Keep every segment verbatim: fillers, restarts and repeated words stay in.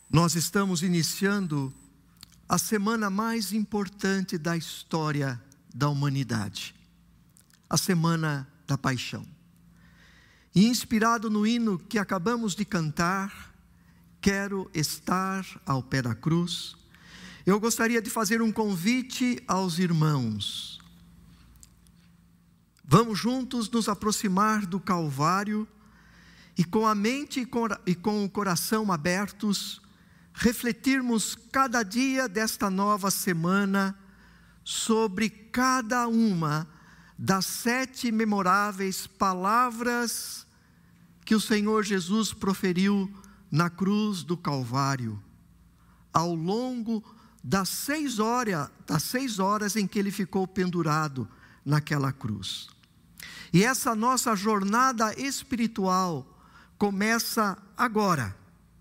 Nós estamos iniciando a semana mais importante da história da humanidade, a Semana da Paixão. E inspirado no hino que acabamos de cantar, Quero Estar ao Pé da Cruz, eu gostaria de fazer um convite aos irmãos. Vamos juntos nos aproximar do Calvário e com a mente e com o coração abertos, refletirmos cada dia desta nova semana sobre cada uma das sete memoráveis palavras que o Senhor Jesus proferiu na cruz do Calvário, ao longo das seis horas, das seis horas em que ele ficou pendurado naquela cruz. E essa nossa jornada espiritual começa agora,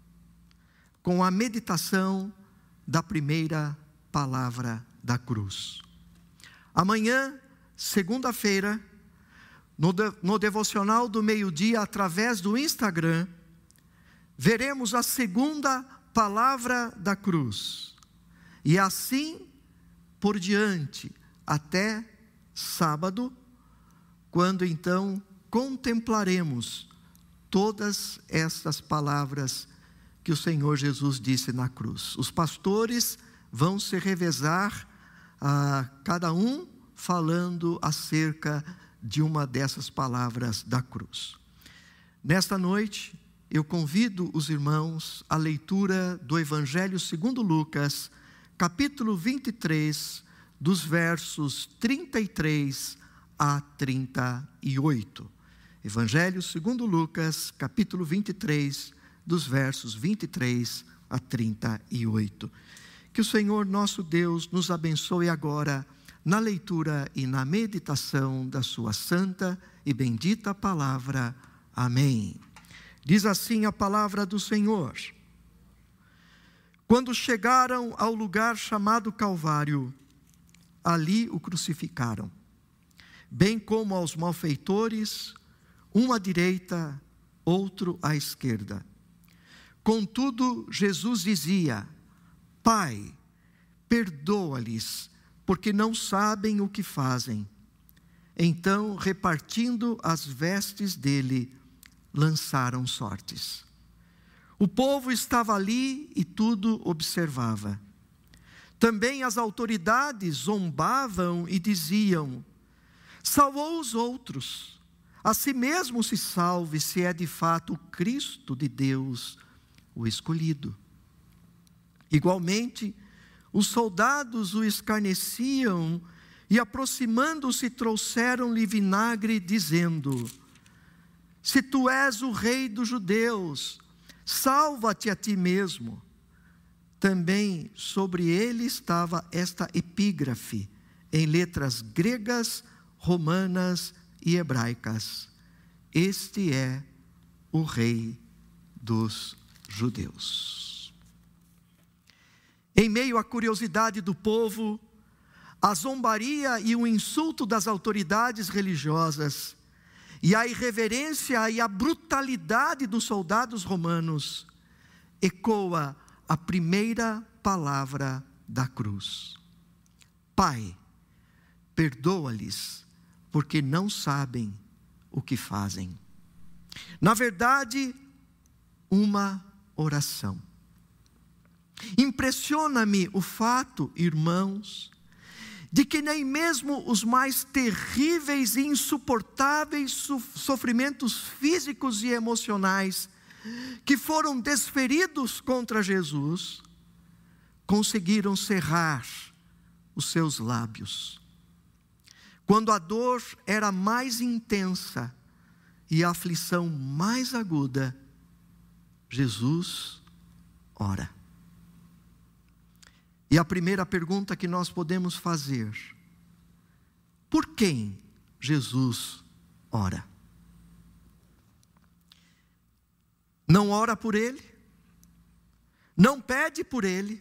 com a meditação da primeira palavra da cruz. Amanhã, segunda-feira, no, de, no devocional do meio-dia, através do Instagram, veremos a segunda palavra da cruz. E assim por diante, até sábado, quando então contemplaremos todas essas palavras que o Senhor Jesus disse na cruz. Os pastores vão se revezar, a cada um falando acerca de uma dessas palavras da cruz. Nesta noite, eu convido os irmãos à leitura do Evangelho segundo Lucas, capítulo vinte e três, dos versos trinta e três a trinta e oito. Evangelho segundo Lucas, capítulo vinte e três, dos versos vinte e três a trinta e oito. Que o Senhor nosso Deus nos abençoe agora na leitura e na meditação da sua santa e bendita palavra. Amém. Diz assim a palavra do Senhor: Quando chegaram ao lugar chamado Calvário, ali o crucificaram, bem como aos malfeitores, um à direita, outro à esquerda. Contudo, Jesus dizia: Pai, perdoa-lhes, porque não sabem o que fazem. Então, repartindo as vestes dele, lançaram sortes. O povo estava ali e tudo observava. Também as autoridades zombavam e diziam: salvou os outros, a si mesmo se salve, se é de fato o Cristo de Deus, o escolhido. Igualmente, os soldados o escarneciam e, aproximando-se, trouxeram-lhe vinagre, dizendo: se tu és o rei dos judeus, salva-te a ti mesmo. Também sobre ele estava esta epígrafe, em letras gregas, romanas e hebraicas: este é o rei dos judeus. Em meio à curiosidade do povo, a zombaria e o insulto das autoridades religiosas, e a irreverência e a brutalidade dos soldados romanos, ecoa a primeira palavra da cruz: Pai, perdoa-lhes, porque não sabem o que fazem. Na verdade, uma oração. Impressiona-me o fato, irmãos, de que nem mesmo os mais terríveis e insuportáveis sofrimentos físicos e emocionais que foram desferidos contra Jesus conseguiram cerrar os seus lábios. Quando a dor era mais intensa e a aflição mais aguda, Jesus ora. E a primeira pergunta que nós podemos fazer: por quem Jesus ora? Não ora por ele, não pede por ele,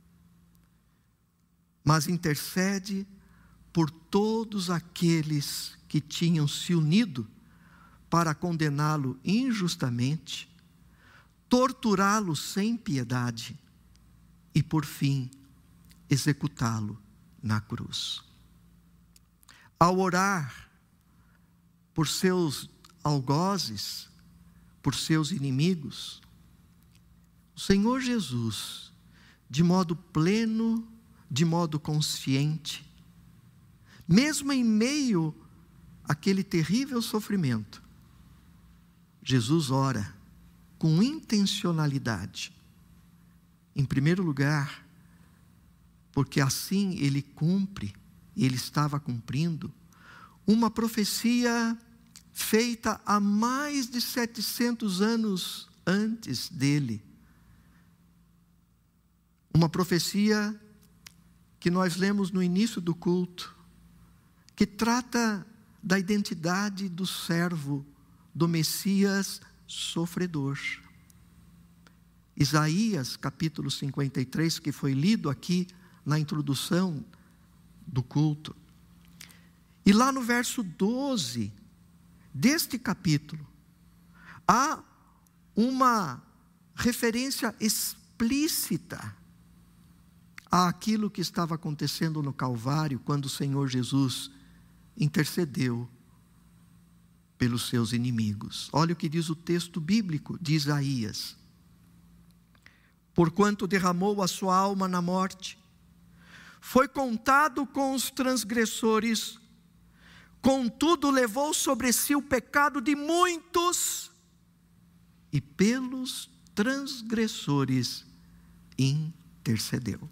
mas intercede por todos aqueles que tinham se unido para condená-lo injustamente, torturá-lo sem piedade e, por fim, executá-lo na cruz. Ao orar por seus algozes, por seus inimigos, o Senhor Jesus, de modo pleno, de modo consciente, mesmo em meio àquele terrível sofrimento, Jesus ora com intencionalidade. Em primeiro lugar, porque assim ele cumpre, ele estava cumprindo, uma profecia feita há mais de setecentos anos antes dele. Uma profecia que nós lemos no início do culto, que trata da identidade do servo, do Messias sofredor. Isaías, capítulo cinquenta e três, que foi lido aqui na introdução do culto. E lá no verso doze deste capítulo, há uma referência explícita àquilo que estava acontecendo no Calvário, quando o Senhor Jesus intercedeu pelos seus inimigos. Olha o que diz o texto bíblico de Isaías: porquanto derramou a sua alma na morte, foi contado com os transgressores, contudo levou sobre si o pecado de muitos, e pelos transgressores intercedeu.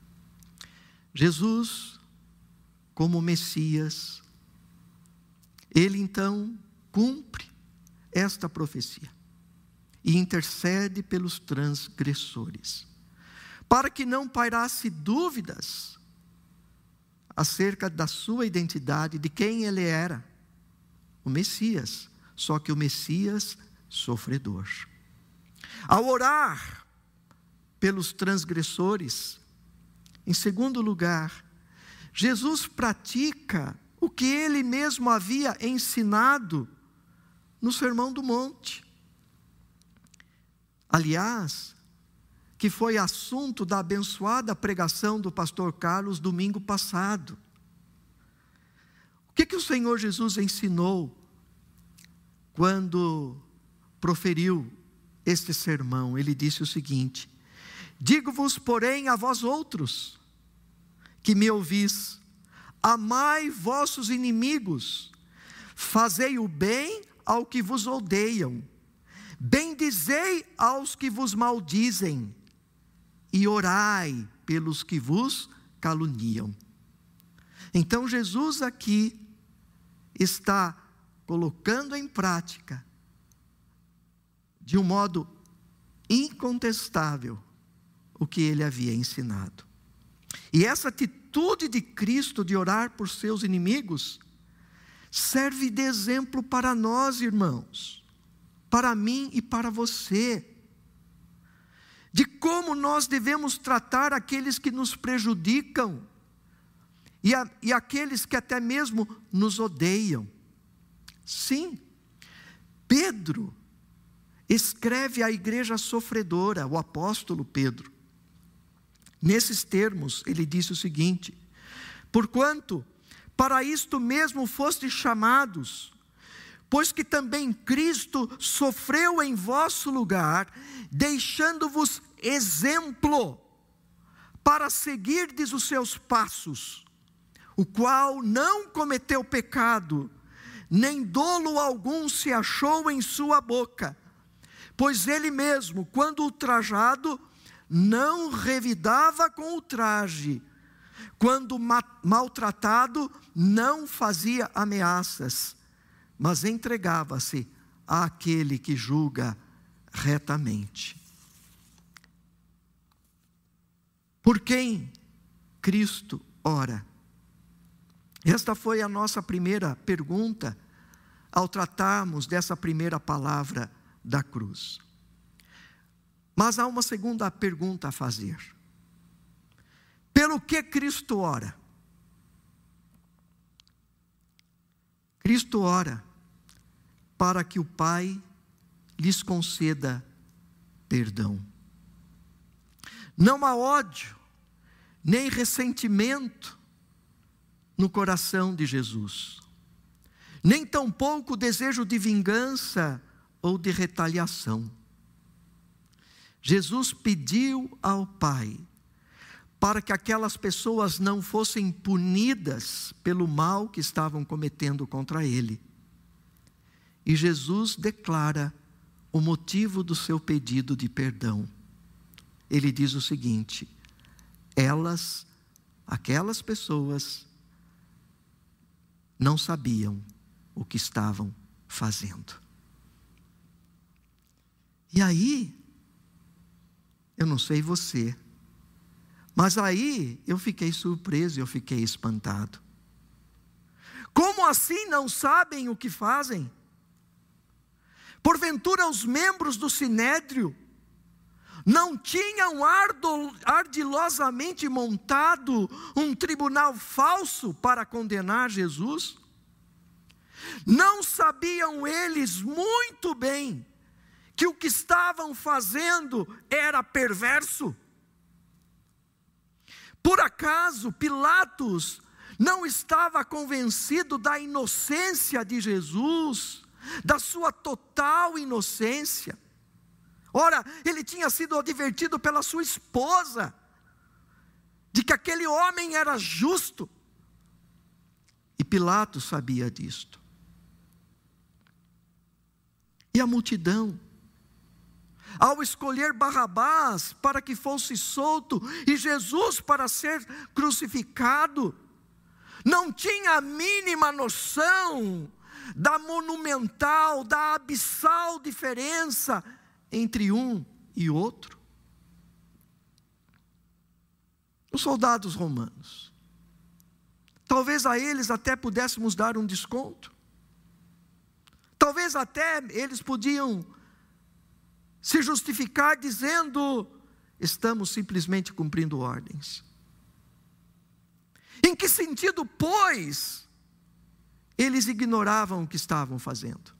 Jesus, como Messias, ele então cumpre esta profecia e intercede pelos transgressores, para que não pairasse dúvidas acerca da sua identidade, de quem ele era, o Messias, só que o Messias sofredor. Ao orar pelos transgressores, em segundo lugar, Jesus pratica o que ele mesmo havia ensinado no Sermão do Monte. Aliás, que foi assunto da abençoada pregação do pastor Carlos domingo passado. O que que o Senhor Jesus ensinou quando proferiu este sermão? Ele disse o seguinte: digo-vos, porém, a vós outros, que me ouvis, amai vossos inimigos, fazei o bem ao que vos odeiam, bendizei aos que vos maldizem, e orai pelos que vos caluniam. Então Jesus aqui está colocando em prática, de um modo incontestável, o que ele havia ensinado. E essa atitude de Cristo de orar por seus inimigos serve de exemplo para nós, irmãos, para mim e para você, de como nós devemos tratar aqueles que nos prejudicam e, a, e aqueles que até mesmo nos odeiam. Sim, Pedro escreve à igreja sofredora, o apóstolo Pedro. Nesses termos, ele disse o seguinte: porquanto para isto mesmo fostes chamados, pois que também Cristo sofreu em vosso lugar, deixando-vos exemplo, para seguirdes os seus passos, o qual não cometeu pecado, nem dolo algum se achou em sua boca, pois ele mesmo, quando ultrajado, não revidava com ultraje, quando maltratado, não fazia ameaças, mas entregava-se àquele que julga retamente. Por quem Cristo ora? Esta foi a nossa primeira pergunta ao tratarmos dessa primeira palavra da cruz. Mas há uma segunda pergunta a fazer. Pelo que Cristo ora? Cristo ora para que o Pai lhes conceda perdão. Não há ódio, nem ressentimento no coração de Jesus, nem tampouco desejo de vingança ou de retaliação. Jesus pediu ao Pai para que aquelas pessoas não fossem punidas pelo mal que estavam cometendo contra Ele. E Jesus declara o motivo do seu pedido de perdão. Ele diz o seguinte: elas, aquelas pessoas, não sabiam o que estavam fazendo. E aí, eu não sei você, mas aí eu fiquei surpreso, eu fiquei espantado. Como assim não sabem o que fazem? Porventura os membros do Sinédrio não tinham ardilosamente montado um tribunal falso para condenar Jesus? Não sabiam eles muito bem que o que estavam fazendo era perverso? Por acaso Pilatos não estava convencido da inocência de Jesus, da sua total inocência? Ora, ele tinha sido advertido pela sua esposa de que aquele homem era justo, e Pilatos sabia disto. E a multidão, ao escolher Barrabás para que fosse solto e Jesus para ser crucificado, não tinha a mínima noção da monumental, da abissal diferença entre um e outro. Os soldados romanos, talvez a eles até pudéssemos dar um desconto, talvez até eles podiam se justificar dizendo: estamos simplesmente cumprindo ordens. Em que sentido, pois, eles ignoravam o que estavam fazendo?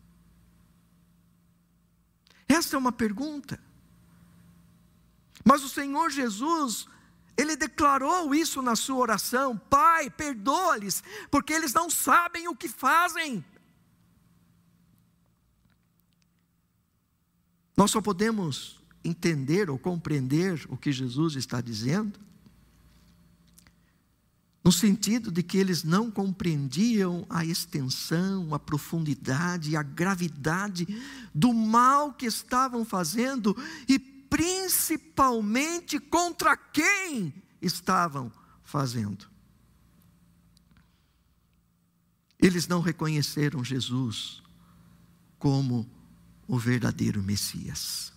Essa é uma pergunta. Mas o Senhor Jesus, Ele declarou isso na sua oração: Pai, perdoa-lhes, porque eles não sabem o que fazem. Nós só podemos entender ou compreender o que Jesus está dizendo no sentido de que eles não compreendiam a extensão, a profundidade e a gravidade do mal que estavam fazendo e principalmente contra quem estavam fazendo. Eles não reconheceram Jesus como o verdadeiro Messias.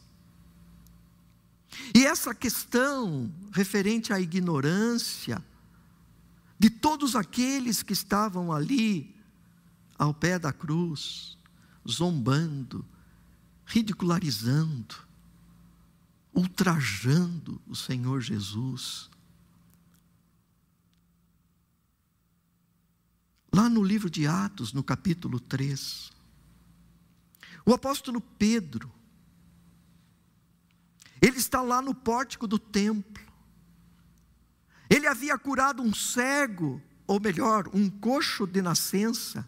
E essa questão referente à ignorância de todos aqueles que estavam ali ao pé da cruz, zombando, ridicularizando, ultrajando o Senhor Jesus. Lá no livro de Atos, no capítulo três, o apóstolo Pedro, ele está lá no pórtico do templo. Ele havia curado um cego, ou melhor, um coxo de nascença.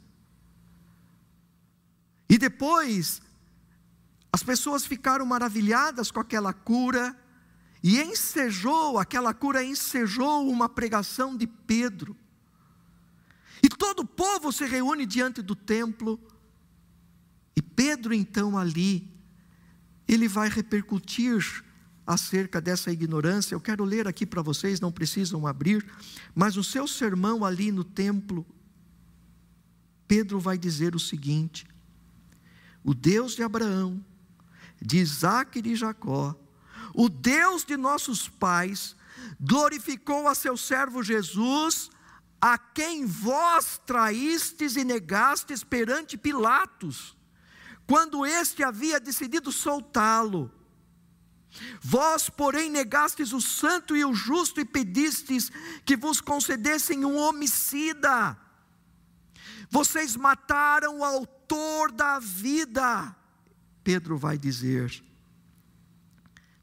E depois, as pessoas ficaram maravilhadas com aquela cura, e ensejou, aquela cura ensejou uma pregação de Pedro. E todo o povo se reúne diante do templo, e Pedro então ali, ele vai repercutir acerca dessa ignorância. Eu quero ler aqui para vocês, não precisam abrir, mas no seu sermão ali no templo, Pedro vai dizer o seguinte: o Deus de Abraão, de Isaque e de Jacó, o Deus de nossos pais, glorificou a seu servo Jesus, a quem vós traístes e negastes perante Pilatos, quando este havia decidido soltá-lo. Vós, porém, negastes o santo e o justo e pedistes que vos concedessem um homicida. Vocês mataram o autor da vida. Pedro vai dizer: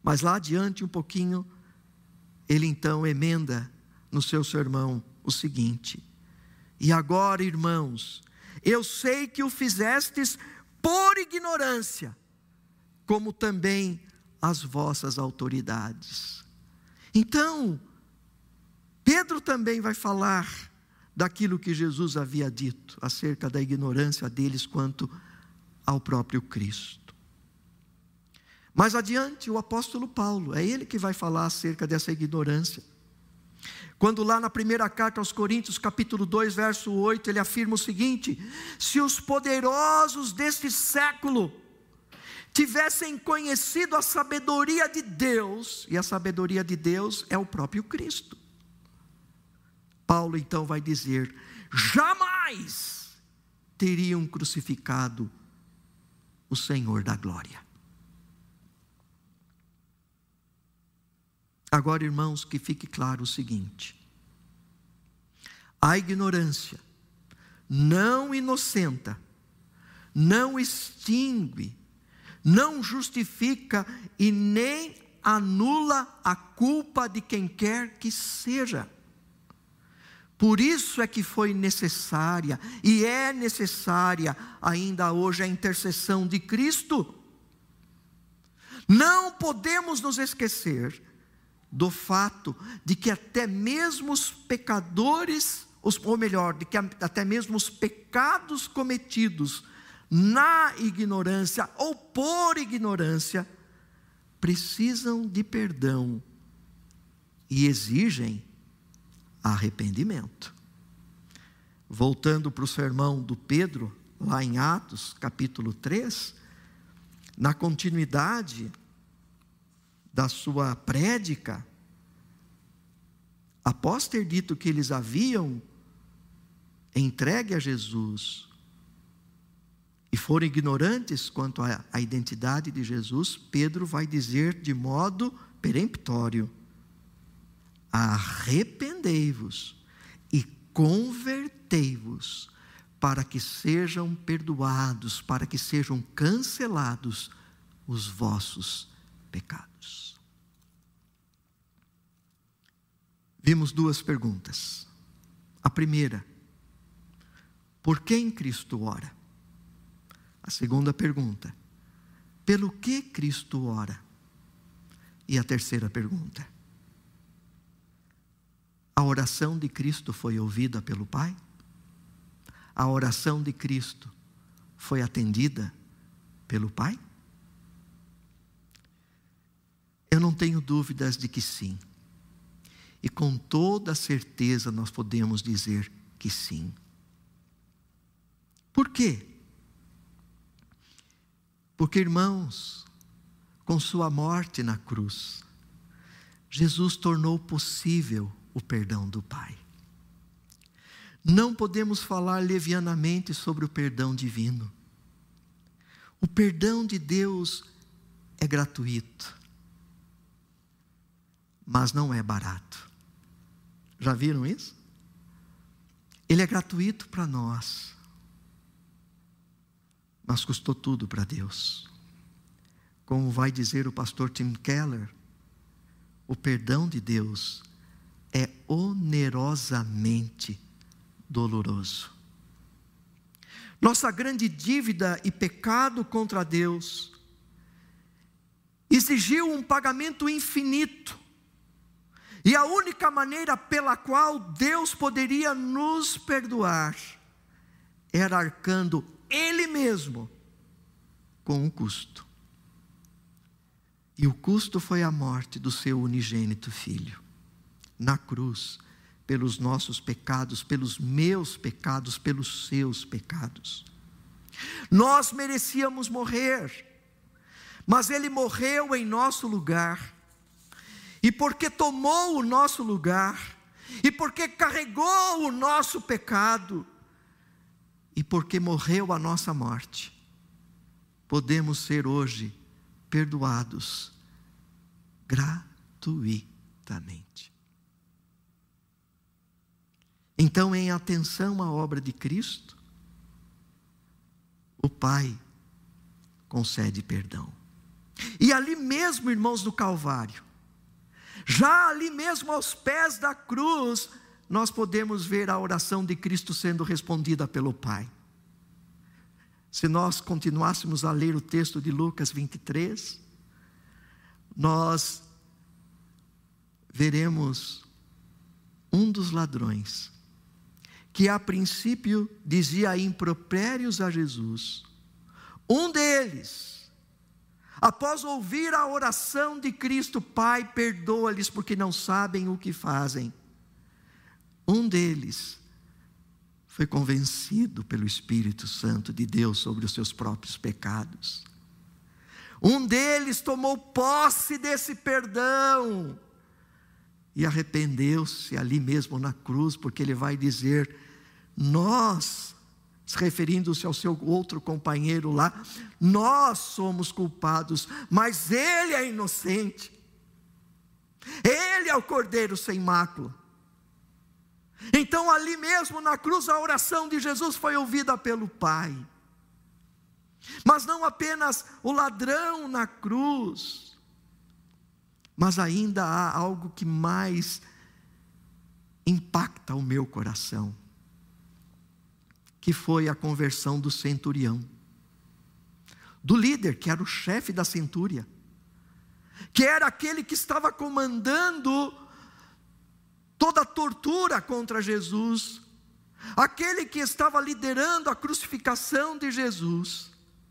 Mas lá adiante um pouquinho, ele então emenda no seu sermão o seguinte: e agora, irmãos, eu sei que o fizestes por ignorância, como também as vossas autoridades. Então, Pedro também vai falar daquilo que Jesus havia dito acerca da ignorância deles quanto ao próprio Cristo. Mais adiante, o apóstolo Paulo, é ele que vai falar acerca dessa ignorância. Quando lá na primeira carta aos Coríntios, capítulo dois, verso oito, ele afirma o seguinte: se os poderosos deste século tivessem conhecido a sabedoria de Deus, e a sabedoria de Deus é o próprio Cristo. Paulo então vai dizer: jamais teriam crucificado o Senhor da glória. Agora, irmãos, que fique claro o seguinte: a ignorância não inocenta, não extingue, não justifica e nem anula a culpa de quem quer que seja. Por isso é que foi necessária, e é necessária ainda hoje, a intercessão de Cristo. Não podemos nos esquecer do fato de que até mesmo os pecadores, ou melhor, de que até mesmo os pecados cometidos na ignorância ou por ignorância, precisam de perdão e exigem arrependimento. Voltando para o sermão do Pedro, lá em Atos, capítulo três, na continuidade da sua prédica, após ter dito que eles haviam entregue a Jesus e foram ignorantes quanto à, à identidade de Jesus, Pedro vai dizer de modo peremptório: arrependei-vos e convertei-vos, para que sejam perdoados, para que sejam cancelados os vossos pecados. Vimos duas perguntas. A primeira: por quem Cristo ora? A segunda pergunta: pelo que Cristo ora? E a terceira pergunta: a oração de Cristo foi ouvida pelo Pai? A oração de Cristo foi atendida pelo Pai? Eu não tenho dúvidas de que sim. E com toda certeza nós podemos dizer que sim. Por quê? Porque, irmãos, com sua morte na cruz, Jesus tornou possível o perdão do Pai. Não podemos falar levianamente sobre o perdão divino. O perdão de Deus é gratuito, mas não é barato. Já viram isso? Ele é gratuito para nós, mas custou tudo para Deus. Como vai dizer o pastor Tim Keller, o perdão de Deus é onerosamente doloroso. Nossa grande dívida e pecado contra Deus exigiu um pagamento infinito. E a única maneira pela qual Deus poderia nos perdoar era arcando Ele mesmo com o custo. E o custo foi a morte do seu unigênito Filho, na cruz, pelos nossos pecados, pelos meus pecados, pelos seus pecados. Nós merecíamos morrer, mas Ele morreu em nosso lugar. E porque tomou o nosso lugar, e porque carregou o nosso pecado, e porque morreu a nossa morte, podemos ser hoje perdoados gratuitamente. Então, em atenção à obra de Cristo, o Pai concede perdão. E ali mesmo, irmãos, do Calvário, já ali mesmo aos pés da cruz, nós podemos ver a oração de Cristo sendo respondida pelo Pai. Se nós continuássemos a ler o texto de Lucas vinte e três, nós veremos um dos ladrões, que a princípio dizia impropérios a Jesus. Um deles, após ouvir a oração de Cristo: Pai, perdoa-lhes porque não sabem o que fazem. Um deles foi convencido pelo Espírito Santo de Deus sobre os seus próprios pecados. Um deles tomou posse desse perdão e arrependeu-se ali mesmo na cruz, porque ele vai dizer: nós, referindo-se ao seu outro companheiro lá, nós somos culpados, mas ele é inocente. Ele é o Cordeiro sem mácula. Então ali mesmo na cruz a oração de Jesus foi ouvida pelo Pai. Mas não apenas o ladrão na cruz, mas ainda há algo que mais impacta o meu coração, que foi a conversão do centurião, do líder que era o chefe da centúria, que era aquele que estava comandando toda a tortura contra Jesus, aquele que estava liderando a crucificação de Jesus.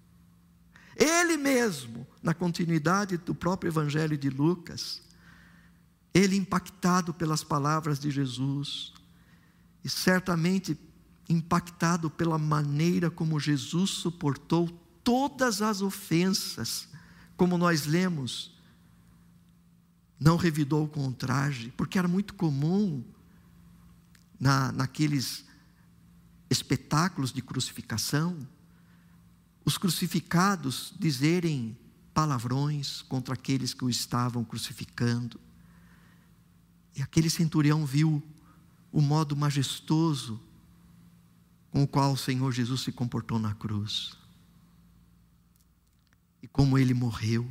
Ele mesmo, na continuidade do próprio Evangelho de Lucas, ele impactado pelas palavras de Jesus, e certamente impactado pela maneira como Jesus suportou todas as ofensas, como nós lemos, não revidou com ultraje, porque era muito comum na, naqueles espetáculos de crucificação, os crucificados dizerem palavrões contra aqueles que o estavam crucificando. E aquele centurião viu o modo majestoso com o qual o Senhor Jesus se comportou na cruz, e como ele morreu,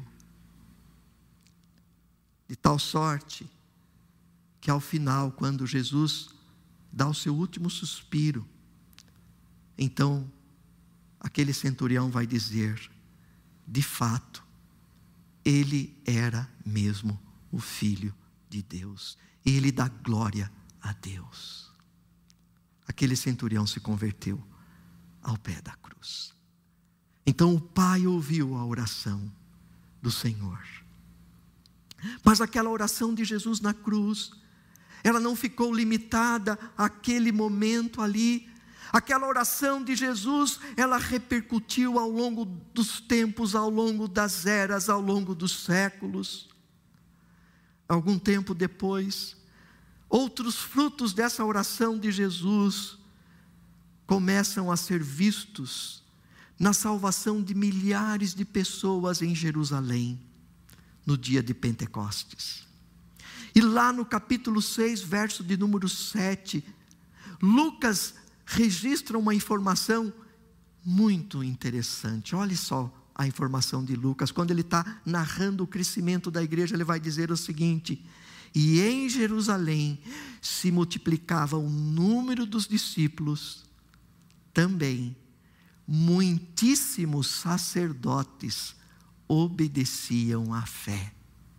de tal sorte que ao final, quando Jesus dá o seu último suspiro, então aquele centurião vai dizer: de fato, ele era mesmo o Filho de Deus, ele dá glória a Deus. Aquele centurião se converteu ao pé da cruz. Então o Pai ouviu a oração do Senhor. Mas aquela oração de Jesus na cruz, ela não ficou limitada àquele momento ali. Aquela oração de Jesus, ela repercutiu ao longo dos tempos, ao longo das eras, ao longo dos séculos. Algum tempo depois, outros frutos dessa oração de Jesus começam a ser vistos na salvação de milhares de pessoas em Jerusalém, no dia de Pentecostes. E lá no capítulo seis, verso de número sete, Lucas registra uma informação muito interessante. Olha só a informação de Lucas, quando ele está narrando o crescimento da igreja, ele vai dizer o seguinte: e em Jerusalém se multiplicava o número dos discípulos, também muitíssimos sacerdotes obedeciam à fé.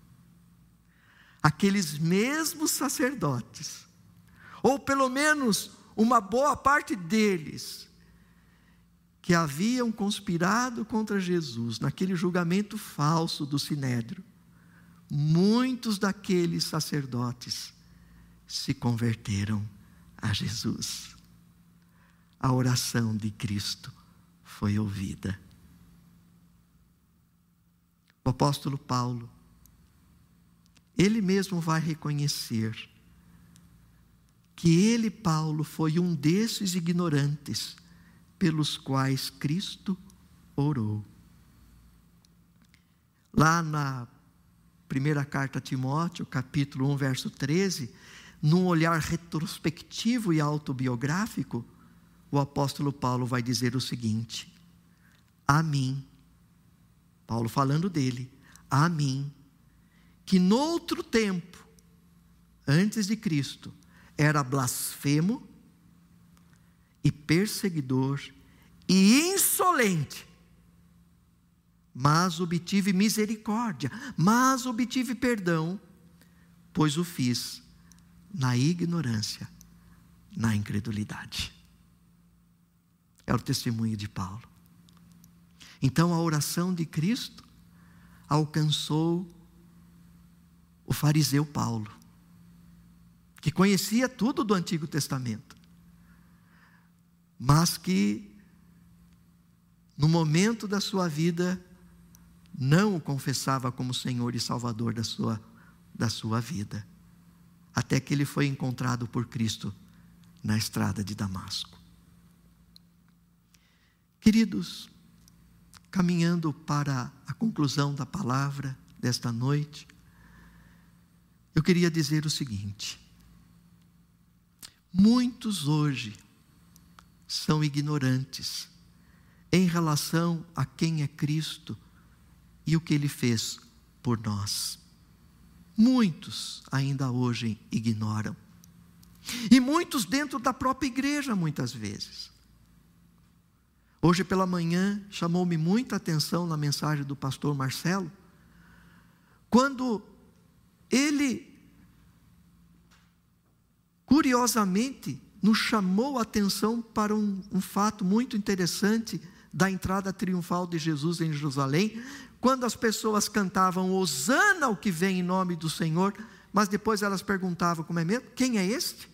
Aqueles mesmos sacerdotes, ou pelo menos uma boa parte deles, que haviam conspirado contra Jesus naquele julgamento falso do Sinédrio, muitos daqueles sacerdotes se converteram a Jesus. A oração de Cristo foi ouvida. O apóstolo Paulo, ele mesmo vai reconhecer que ele, Paulo, foi um desses ignorantes pelos quais Cristo orou. Lá na primeira carta a Timóteo, capítulo um, verso treze, num olhar retrospectivo e autobiográfico, o apóstolo Paulo vai dizer o seguinte: a mim, Paulo falando dele, a mim, que noutro tempo, antes de Cristo, era blasfemo e perseguidor e insolente, mas obtive misericórdia, mas obtive perdão, pois o fiz na ignorância, na incredulidade. É o testemunho de Paulo. Então a oração de Cristo alcançou o fariseu Paulo, que conhecia tudo do Antigo Testamento, mas que no momento da sua vida não o confessava como Senhor e Salvador da sua, da sua vida, até que ele foi encontrado por Cristo na estrada de Damasco. Queridos, caminhando para a conclusão da palavra desta noite, eu queria dizer o seguinte: muitos hoje são ignorantes em relação a quem é Cristo e o que Ele fez por nós. Muitos ainda hoje ignoram. E muitos dentro da própria igreja, muitas vezes. Hoje pela manhã, chamou-me muita atenção na mensagem do pastor Marcelo, quando ele, curiosamente, nos chamou a atenção para um, um fato muito interessante da entrada triunfal de Jesus em Jerusalém, quando as pessoas cantavam Hosana, o que vem em nome do Senhor, mas depois elas perguntavam, como é mesmo? Quem é este?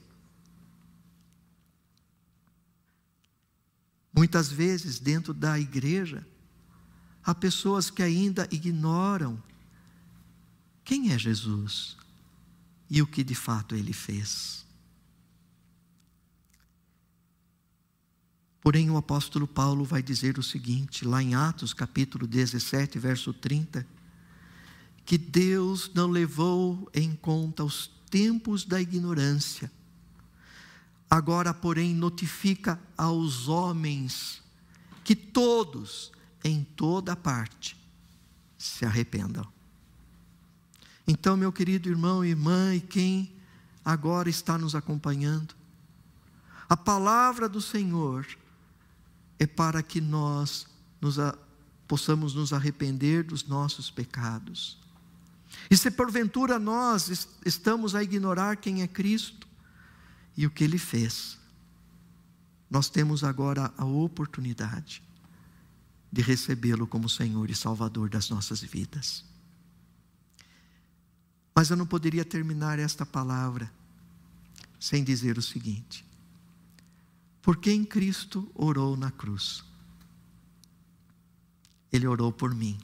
Muitas vezes dentro da igreja, há pessoas que ainda ignoram quem é Jesus e o que de fato Ele fez. Porém, o apóstolo Paulo vai dizer o seguinte, lá em Atos capítulo dezessete, verso trinta, que Deus não levou em conta os tempos da ignorância. Agora, porém, notifica aos homens que todos, em toda parte, se arrependam. Então, meu querido irmão e irmã, e quem agora está nos acompanhando, a palavra do Senhor é para que nós nos a, possamos nos arrepender dos nossos pecados. E se porventura nós est- estamos a ignorar quem é Cristo e o que Ele fez, nós temos agora a oportunidade de recebê-lo como Senhor e Salvador das nossas vidas. Mas eu não poderia terminar esta palavra sem dizer o seguinte: por quem Cristo orou na cruz? Ele orou por mim.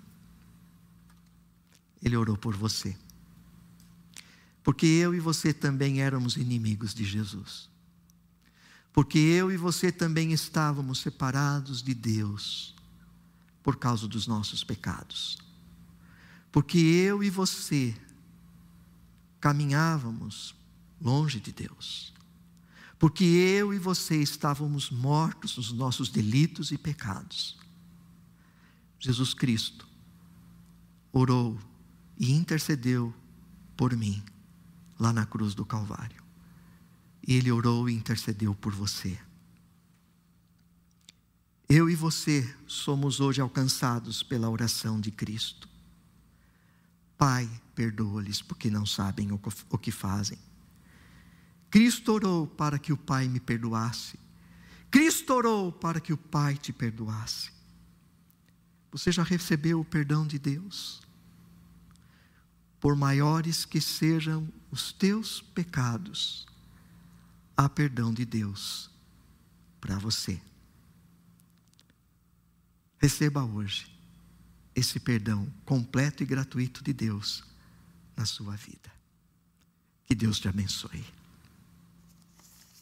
Ele orou por você. Porque eu e você também éramos inimigos de Jesus. Porque eu e você também estávamos separados de Deus por causa dos nossos pecados. Porque eu e você caminhávamos longe de Deus. Porque eu e você estávamos mortos nos nossos delitos e pecados. Jesus Cristo orou e intercedeu por mim, lá na cruz do Calvário. E Ele orou e intercedeu por você. Eu e você somos hoje alcançados pela oração de Cristo. Pai, perdoa-lhes porque não sabem o que fazem. Cristo orou para que o Pai me perdoasse. Cristo orou para que o Pai te perdoasse. Você já recebeu o perdão de Deus? Por maiores que sejam os teus pecados, há perdão de Deus para você. Receba hoje esse perdão completo e gratuito de Deus na sua vida. Que Deus te abençoe.